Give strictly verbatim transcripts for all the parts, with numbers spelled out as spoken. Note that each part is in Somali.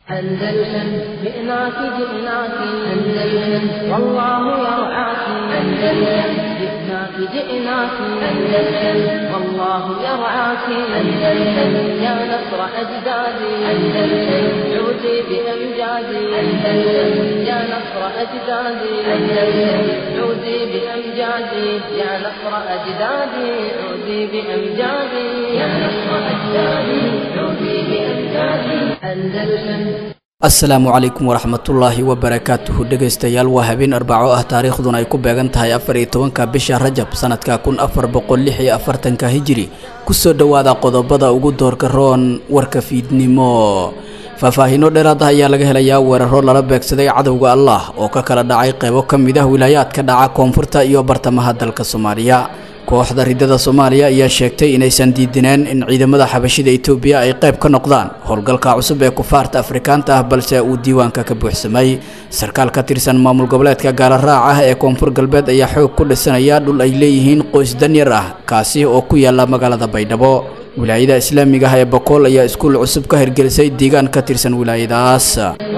أندلسن جئناك جئناك أندلسن والله يرعاك أندلسن جئناك جئناك أندلسن والله يرعاك أندلسن يا نصر أجدادي أندلسن عودي بأمجادي أندلسن يا نصر أجدادي أندلسن عودي بأمجادي يا نصر أجدادي عودي بأمجادي يا نصر أجدادي عودي بأمجادي أندلسن. asalaamu calaykum waraxmatullaahi wabarakaatuhu dhegaystayaal waa habeen arbaco ah taariikhduna ay ku beegan tahay afar iyo tobanka bisha rajab sanadka kun afar boqol lix iyo afartanka hijri kusoo dhawaada qodobada ugu doorka roon warka fiidnimo faahfaahiino dheeraad ah ayaa laga helayaa weeraro lala beegsaday cadowga allah oo ka kala dhacay qaybo ka mid ah wilaayaadka dhaca koonfurta iyo bartamaha dalka Soomaaliya. kooxda ridada Soomaaliya ayaa sheegtay inaysan diidineen in ciidamada xabashida Itoobiya ay qayb ka noqdaan howlgalka cusub ee kufaarta Afrikaanta ah balse uu diiwaanka ka buuxsamay. sarkaal ka tirsan maamul goboleedka gaala raac ah ee koonfur galbeed ayaa xoog ku dhisanaya dhul ay leeyihiin qoys danyar ah kaasi oo ku yaala magaalada Baydhabo. wilaayada islaamiga ah ee Boqol ayaa iskuul cusub ka hirgelisay deegaan ka tirsan wilaayadaas.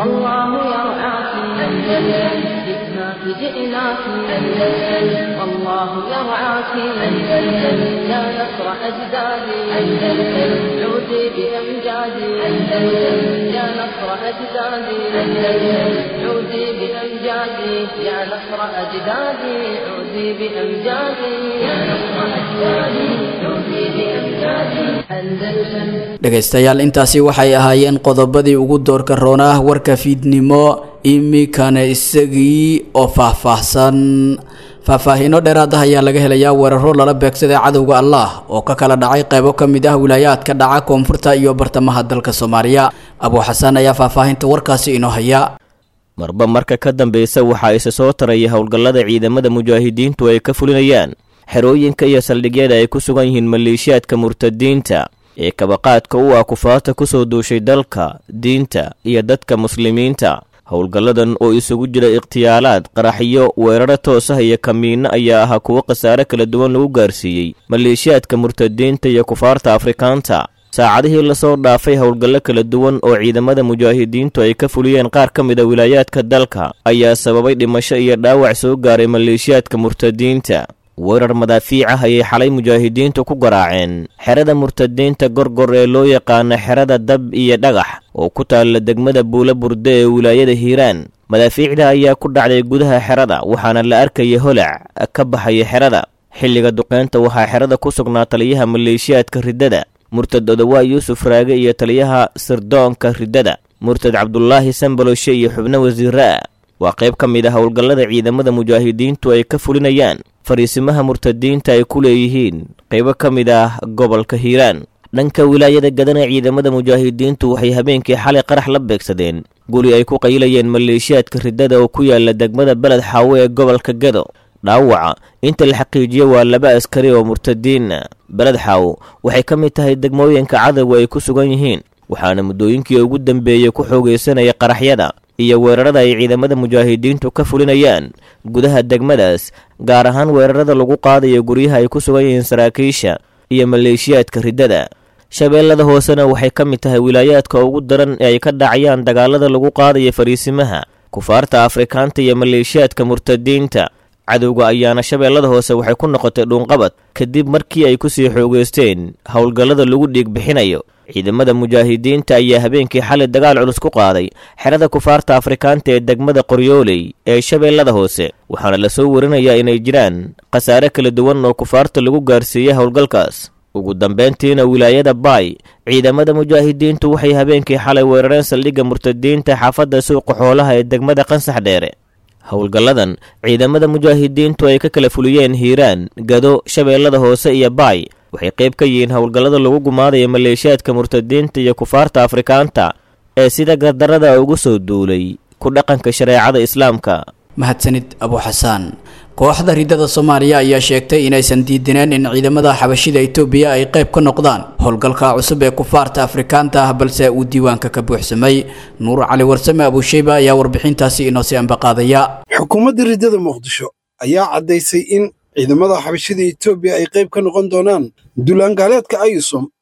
جئناك أندلسن والله يرعاك أندلسن يا نصر أجدادي أندلسن عودي بأمجادي أندلسن يا نصر أجدادي أندلسن عودي بأمجادي يا نصر أجدادي عودي بأمجادي يا نصر أجدادي عودي بأمجادي أندلسن. dhagaystayaal intaasi waxay ahaayeen qodobadii ugu doorka roonaa warka fiidnimo imikana isagii oo faahfaahsan. faahfaahiino dheeraad ah ayaa laga helayaa weeraro lala beegsaday cadowga allah oo ka kala dhacay qaybo ka mid ah wilaayaadka dhaca koonfurta iyo bartamaha dalka Soomaaliya. Abu Xasan ayaa faahfaahinta warkaasi inoo haya. marba marka ka dambaysa waxa ay soo tarayay howlgallada ciidamada mujaahidiintu ay ka fulinayaan xerooyinka iyo saldhigyada ay ku sugan yihiin maleeshiyaadka murtadiinta ee kabaqaadka u ah kufaarta ku soo duushay dalka diinta iyo dadka muslimiinta. howlgalladan oo isugu jira ikhtiyaalaad qaraxiyo weeraro toos ah iyo kamiino ayaa ahaa kuwo khasaare kala duwan lagu gaarsiiyey maleeshiyaadka murtadiinta iyo kufaarta Afrikaanta. saacadihii lasoo dhaafay howlgallo kala duwan oo ciidamada mujaahidiintu ay ka fuliyeen qaar ka mid ah wilaayaadka dalka ayaa sababay dhimasho iyo dhaawac soo gaaray maleeshiyaadka murtadiinta. weerar madaafiic ah ayay xalay mujaahidiintu ku garaaceen xerada murtadiinta gorgor ee loo yaqaano xerada dab iyo dhagax oo ku taalla degmada Buula Burde ee wilaayada Hiiraan. madaafiicda ayaa ku dhacday gudaha xerada waxaana la arkayay holac ka baxay xerada. xilliga duqeynta waxaa xerada ku sugnaa taliyaha maleeshiyaadka ridada murtad Odawaa Yuusuf Raage iyo taliyaha sirdoonka ridada murtad Cabdullaahi Sambaloshe iyo xubno wasiirra. waa qayb ka mid ah howlgallada ciidamada mujaahidiintu ay ka fulinayaan fariisimaha murtadiinta ay ku leeyihiin qaybo ka mid ah gobolka Hiiraan. dhanka wilaayada Gadana ciidamada mujaahidiintu waxay habeenkii xalay qarax la beegsadeen guri ay ku qaylayeen maleeshiyaadka ridada oo ku yaala degmada Balad Xaawe ee gobolka Gado. dhaawaca inta la xaqiijiyo waa laba askari oo murtadiin. Balad Xaawe waxay ka mid tahay degmooyinka cadawga ay ku sugan yihiin waxaana muddooyinkii ugu dambeeyay ku xoogeysanaya qaraxyada iyo weerarada ay ciidamada mujaahidiintu ka fulinayaan gudaha degmadaas, gaar ahaan weerarada lagu qaadayo guryaha ay ku sugan yihiin saraakiisha iyo maleeshiyaadka ridada. shabeellada hoosena waxay ka mid tahay wilaayaadka ugu daran ee ay ka dhacayaan dagaalada lagu qaadayo fariisimaha kufaarta Afrikaanta iyo maleeshiyaadka murtadiinta. cadowga ayaana shabeellada hoose waxay ku noqotay dhuunqabad kadib markii ay ku sii xoogeysteen howlgallada lagu dhiig bixinayo. ciidamada mujaahidiinta ayaa habeenkii xalay dagaal culus ku qaaday xerada kufaarta Afrikaanta ee degmada Qoryooley ee shabeellada hoose waxaana la soo warinayaa inay jiraan khasaare kala duwan oo kufaarta lagu gaarsiiyay howlgalkaas. ugu dambeyntiina wilaayada Baay ciidamada mujaahidiintu waxay habeenkii xalay weerareen saldhigga murtadiinta xaafadda suuqa xoolaha ee degmada Qansax Dheere. howlgalladan ciidamada mujaahidiintu ay ka kala fuliyeen Hiiraan, Gado, shabeellada hoose iyo Baay waxay qayb ka yihiin howlgallada lagu gumaadayo maleeshiyaadka murtadiinta iyo kufaarta Afrikaanta ee sida gardarada ugu soo duulay ku dhaqanka shareecada Islaamka. mahadsanid Abu Xasan. kooxda ridada Soomaaliya ayaa sheegtay inaysan diidineen in ciidamada xabashida Itoobiya ay qayb ka noqdaan howlgalka cusub ee kufaarta Afrikaanta ah balse uu diiwaanka ka buuxsamay. Nuur Cali Warsame Abu Shayba ayaa warbixintaasi inoo sii ambaqaadaya. xukuumadda ridada Muqdisho ayaa caddaysay in ciidamada xabashida Itoobiya ay qayb ka noqon doonaan duulaan gaaleedka AYUSOM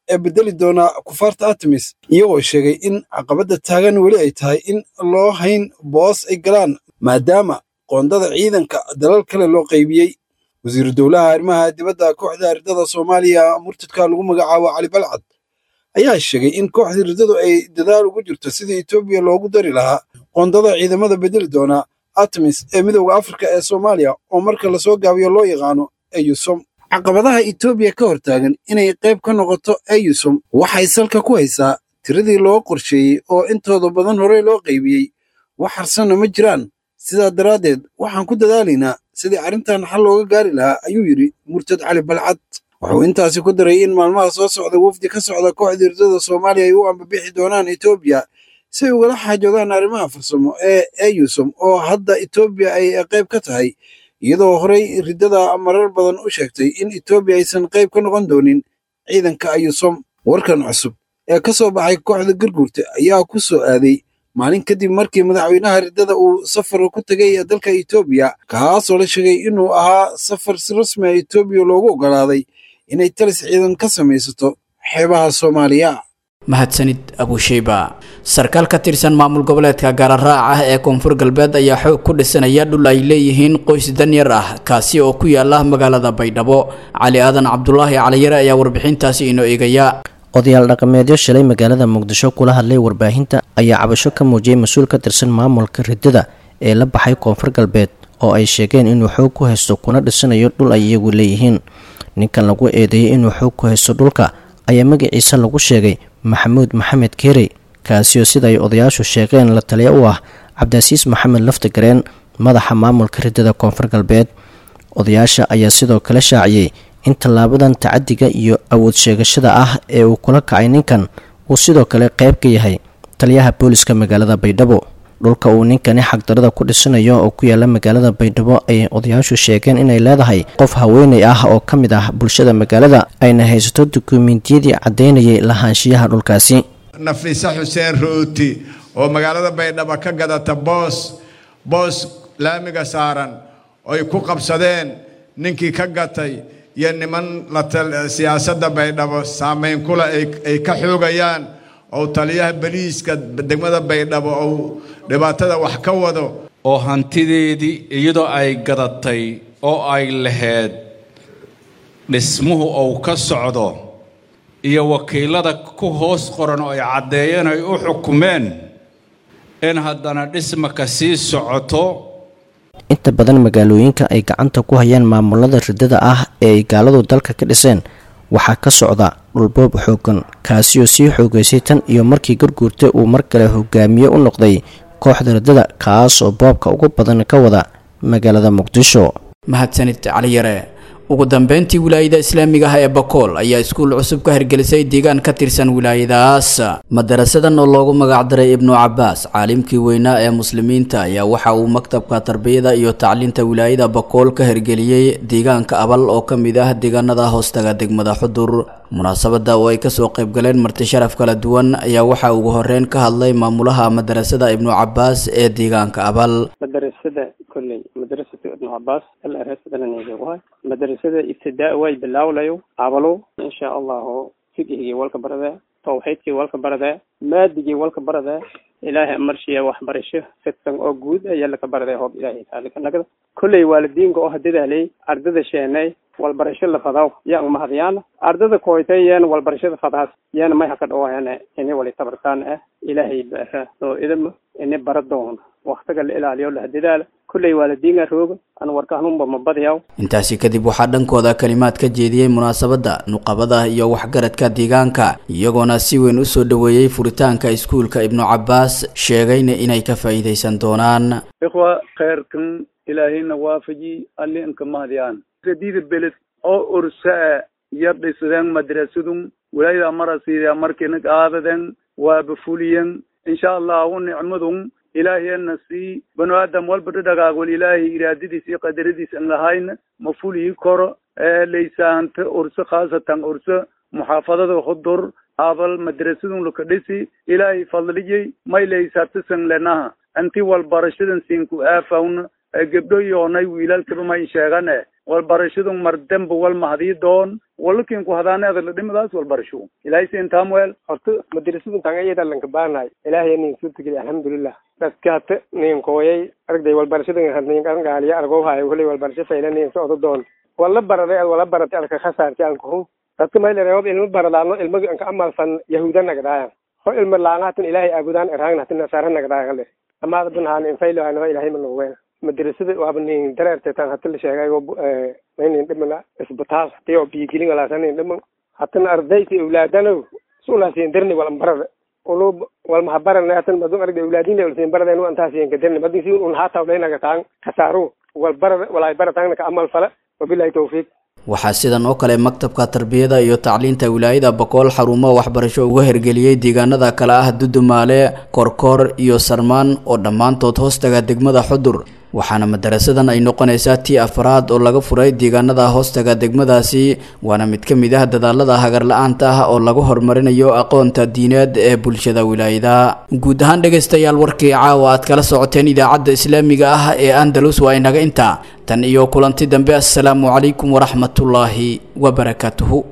ee bedeli doona kufaarta Artemis iyagoo sheegay in caqabadda taagan weli ay tahay in loo hayn boos ay galaan maadaama qoondada ciidanka dalal kale loo qaybiyey. wasiiru dowlaha arrimaha dibadda kooxda ridada Soomaaliya murtadka lagu magacaabo Cali Balcad ayaa sheegay in kooxda ridadu ay dadaal ugu jirto sidii Itoobiya loogu dari lahaa qoondada ciidamada bedeli doona Artemis ee midowga Afrika ee Soomaaliya oo marka la soo gaabiyo loo yaqaano EUSOM. caqabadaha Itoobiya ka hortaagan inay qayb ka noqoto EUSOM waxay salka ku haysaa tiradii loo qorsheeyey oo intooda badan hore loo qaybiyey wax harsanna ma jiraan. sidaa daraaddeed waxaan ku dadaalaynaa sidii arrintan xal looga gaari lahaa ayuu yidhi murtad Cali Balcad. wuxuu intaasi ku daray in maalmaha soo socda wafdi ka socda kooxda ridada Soomaaliya ay u ambabixi doonaan Itoobiya si ay ugala xaajoodaan arrimaha farsamo ee EUSOM oo hadda Itoobiya ay qayb ka tahay, iyadoo horey ridada marar badan u sheegtay in Itoobiya aysan qayb ka noqon doonin ciidanka EUSOM. warkan cusub ee ka soo baxay kooxda Garguurta ayaa ku soo aaday maalin kadib markii madaxweynaha ridada uu safar ku tagay dalka Itoobiya kaasoo la sheegay inuu ahaa safar si rasmi ah Itoobiya loogu ogolaaday inay talis ciidan ka samaysato xeebaha Soomaaliya. mahadsanid Abushayba. sarkaal ka tirsan maamul goboleedka Gaararaac ah ee Koonfur Galbeed ayaa xoog ku dhisanaya dhul ay leeyihiin qoys danyar ah kaasi oo ku yaala magaalada Baydhabo. Cali Aadan Cabdullaahi Caliyare ayaa warbixintaasi inoo eegaya. odayaal dhaqameedyo shalay magaalada Muqdisho kula hadlay warbaahinta ayaa cabasho ka muujiyay mas'uul ka tirsan maamulka ridada ee la baxay Koonfur Galbeed oo ay sheegeen inuu xoog ku haysto kuna dhisanayo dhul ay iyagu leeyihiin. ninkan lagu eedeeyay inuu xoog ku haysto dhulka ayaa magaciisa lagu sheegay Maxamuud Maxamed Keerey kaasi oo sida ay odayaashu sheegeen la taliya u ah Cabdisiis Maxamed Laftagareen madaxa maamulka ridada Koonfur Galbeed. odayaasha ayaa sidoo kale shaaciyay in tallaabadan tacadiga iyo awood sheegashada ah ee uu kula kacay ninkan uu sidoo kale qayb ka yahay taliyaha booliska magaalada Baydhabo. dhulka uu ninkani xaqdarada ku dhisanayo oo ku yaala magaalada Baydhabo ay odayaashu sheegeen inay leedahay qof haweeney ah oo ka mid ah bulshada magaalada ayna haysato dukumeentiyadii caddeynayay lahaanshiyaha dhulkaasi. Nafisa Xuseen Rooti oo magaalada Baydhabo ka gadata boos boos laamiga saaran oo ay ku qabsadeen ninkii ka gatay iyo niman la siyaasadda Baydhabo saameyn kula ay ka xoogayaan oo taliyaha bariiska degmada Baydhabo oo dhibaatada wax ka wado oo hantideedii iyadoo ay gadatay oo ay lahayd dhismuhu oo ka socdo iyo wakiilada ku hoos qoran oo ay cadeeyeen ay u xukumeen in haddana dhisma ka sii socoto. inta badan magaalooyinka ay gacanta ku hayaan maamulada ridada ah ee ay gaaladu dalka ka dhiseen waxaa ka socda dhulboob xoogan kaasi oo sii xoogaysay tan iyo markii Garguurta uu mar kale hogaamiye u noqday kooxda ridada kaas oo boobka ugu badan ka wada magaalada Muqdisho. mahadsanid Caliyare. ugu dambeyntii wilaayada islaamiga ah ee Bakool ayaa iskuul cusub ka hirgelisay deegaan ka tirsan wilaayadaas. madarasadan oo loogu magac daray Ibnu Cabbaas caalimkii weynaa ee muslimiinta ayaa waxa uu maktabka tarbiyada iyo tacliinta wilaayada Bakool ka hirgeliyay deegaanka Abal oo ka mid ah deegaanada hoostaga degmada Xudur. munaasabada oo ay ka soo qayb galeen marti sharaf kala duwan ayaa waxa ugu horeyn ka hadlay maamulaha madarasada Ibnu Cabbaas ee deegaanka Abal. madarasada kulli madarasada Ibnu Cabbaas al-arasada niyadooda madarasada ibtidaa way bilawlayo abalo insha Allah fiqhigi walka barada tawxiidki walka barada maadigi walka barada ilaahay marshiya wax barasho fitan oo guud ayaa la ka barada hoob ilaahay taala kanagada kulli waalidiinka oo hadidaalay ardada sheenay wal barasho la fadaw yaa ma hadiyaan ardada kooytayeen wal barashada fadaas yaana may haka dhawaayana inay wali tabartaan ah ilaahay baa oo idam inay baradoon waqtiga la ilaaliyo la hadidaal kulli waalidiinka roog aan warkaanumba ma badiyaw. intaasi kadib waxaa dhankooda kalimaad ka jeediyay munaasabada nuqabada iyo waxgaradka deegaanka iyagoona si weyn u soo dhaweeyay furitaanka iskuulka Ibnu Cabbaas sheegayna inay ka faa'iideysan doonaan. ikhwa khayrkan ilaahina waafaji alin kama hadiyaan jadiid beled oo ursa yardiseen madrasadun wilayda marasiya markina qaadadan waa bafuliyan insha Allah wa ni'madun ilaahay nasi banu aadam walba dhagaag wal ilaahay iraadadiisa qadaradiisa aan lahayn mafuli koro leeysanta ursa khaasatan ursa muhaafadada Xudur abal madrasadun lu kadhisi ilaahay fadliyay may leeysatasan lanaha anti wal barashadan sinku aafawna gabdho yoonay wiilalka ma sheegane wal barashadu mar dambe wal mahdi doon ولكن كو هذا هذا الدمداس والبرشو إلهي سين تامويل horta madrasadu tangayada lanka baanay ilaahay nin suurtageli alxamdulillah dadkaat nin kooyay arday walbarashada hadnin kan gaaliya argo haay wali walbarasho faylaneen soo doon wala baraday wala baratay alka khasaartay aan ku dadka ma ilaahay ilmo baradaano ilmo ka amal fan yahuudan nagadaaya oo ilmo laangatan ilaahay aabudaan eraagnatin nasaaran nagadaaya kale ama dadun haan in faylo aan ilaahay ma loo weyn madrasada waa nin dareertay tan hatta la sheegay oo nin dhimana isbitaal tiyo biigilin wala sanin dhimo hatta ardayti awlaadana suulaaseen darni wala barada ولو والمحبرة ناتن بدون أرجع أولادين لأولادين برا دينو أنتاسين كدرن بدين سيون ونهاتا ولينا كتان كسارو والبرا ولا برا تانك كأمل فلا وبالله توفيق waxaa sidan oo kale maktabka tarbiyada iyo tacliinta wilaayada Boqol xarumo waxbarasho uga hirgeliyay deegaanada kala ah Dudumaale, Korkor iyo Sarmaan oo dhamaantood hoostaga degmada Xudur waxaana madarasadan ay noqonaysaa tii afraad oo laga furay deegaanada hoostaga degmadaasi waana mid ka mid ah dadaalada hagar la'aanta ah oo lagu horumarinayo aqoonta diineed ee bulshada wilaayada guud ahaan dhageystayaal warkii caawa aad kala socoteen idaacadda islaamiga ah ee Andalus waa inaga inta tan iyo kulanti dambe assalaamu calaykum waraxmatullaahi wabarakaatuhu